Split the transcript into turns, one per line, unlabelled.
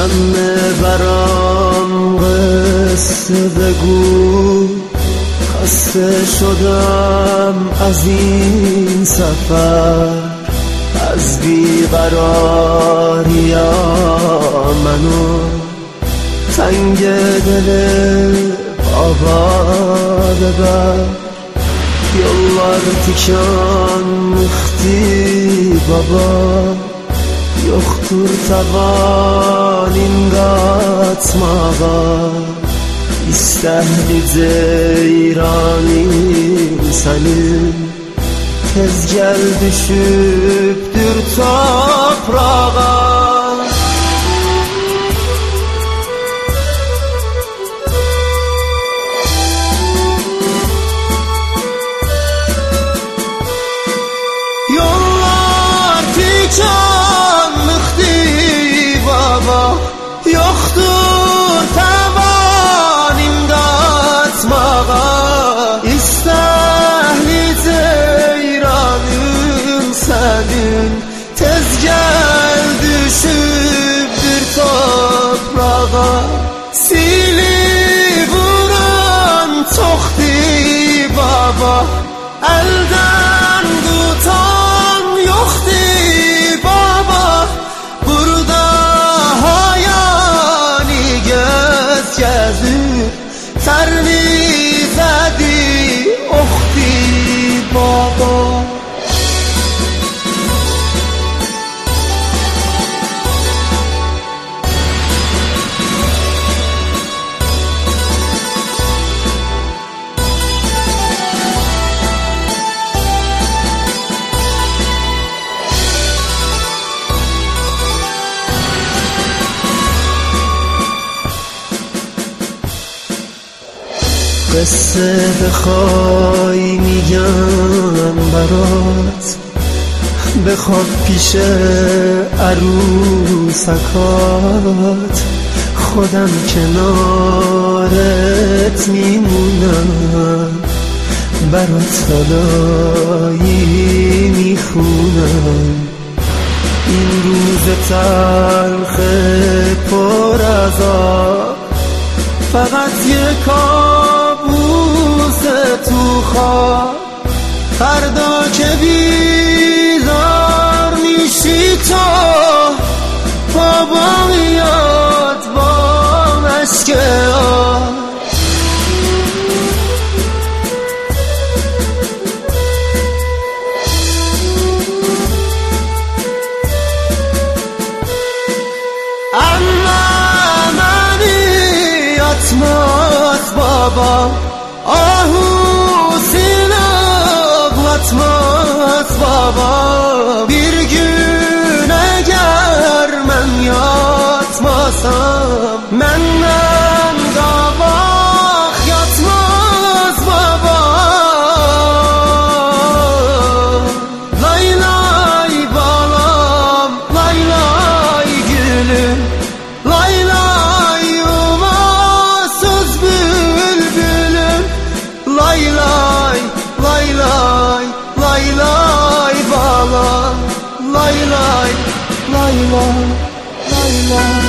همه برام قصه بگو، خسته شدم از این سفر، از بیقراری منو تنگ دل baba bebek. Yollar tikanlıktı baba, yoktur tavanın katmağa. İstehli ceyranin senin, tez gel düşüptür toprağa. Yollar tikanlıktı baba, yoktur tavanın katmağa. İstehli ceyranın senin, tez gel düşüptür toprağa. Silip vuran çoxdu baba, elden tutan yoktu baba. Burada hayali göz gezip terli zedi oktu baba. قصه بخوای میگم برات، بخواب پیش عروسکات. خودم کنارت میمونم، برات فدایی میخونم. این روز تلخ پر از آب فقط یه کابوس تو خواب. فردا که بیدار میشی تو، بابا میاد با اشک آب. Atmaz baba, ahu silab atmaz baba. Bir gün eğer men yatmasam, menden qabaq yatmaz baba. Lay lay balam, lay lay gülüm, lay lay umasız bülbülüm. Lay lay, lay lay, lay lay balam, lay lay, lay lay, lay lay.